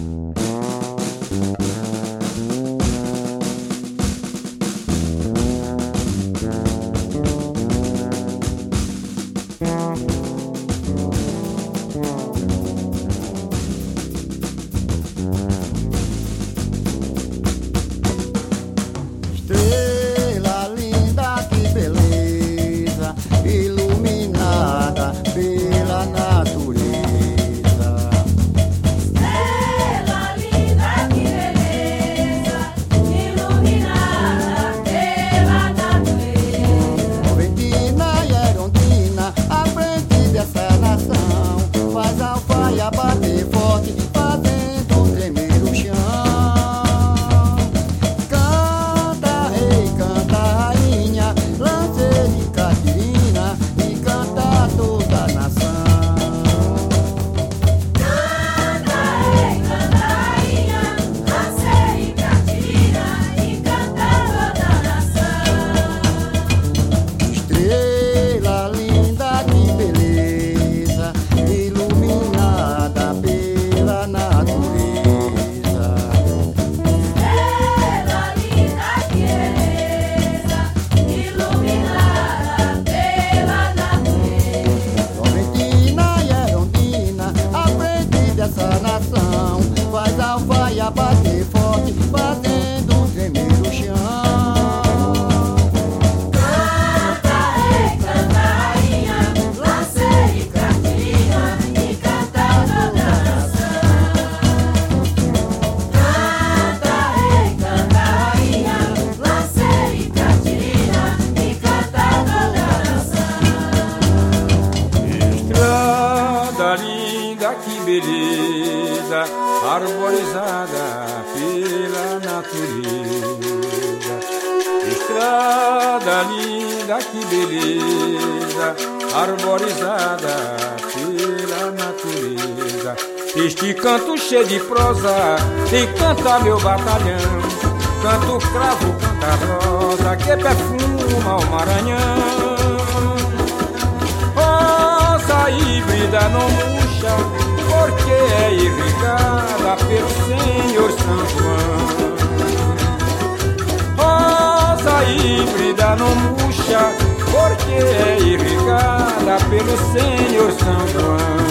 Estrela linda, que beleza, iluminada pela natureza. Estrela linda, que beleza, iluminada pela natureza. Noventina e Erondina, à frente dessa nação, faz a alfaia bater forte, fazendo tremer o chão. Canta, rei, canta, rainha, Lanceira e Catirina, e canta toda a nação. Canta, rei, canta, rainha, Lanceira e Catirina, e canta toda a nação. Estrela linda, que beleza, iluminada pela natureza. Estrela linda, que beleza, iluminada pela natureza. Noventina e Erondina, à frente dessa nação, faz a alfaia bater forte, fazendo tremer o chão. Canta, rei, canta, rainha, Lanceira e Catirina, e canta toda a nação. Canta, rei, canta, rainha, Lanceira e Catirina, e canta toda a nação. Estrada linda, que beleza, arborizada pela natureza. Estrada linda, que beleza, arborizada pela natureza. Este canto cheio de prosa, encanta meu batalhão. Canto cravo, canta rosa, que perfuma o Maranhão. Rosa híbrida não murcha, porque é irrigada pelo Senhor São João. Rosa híbrida não murcha, porque é irrigada pelo Senhor São João.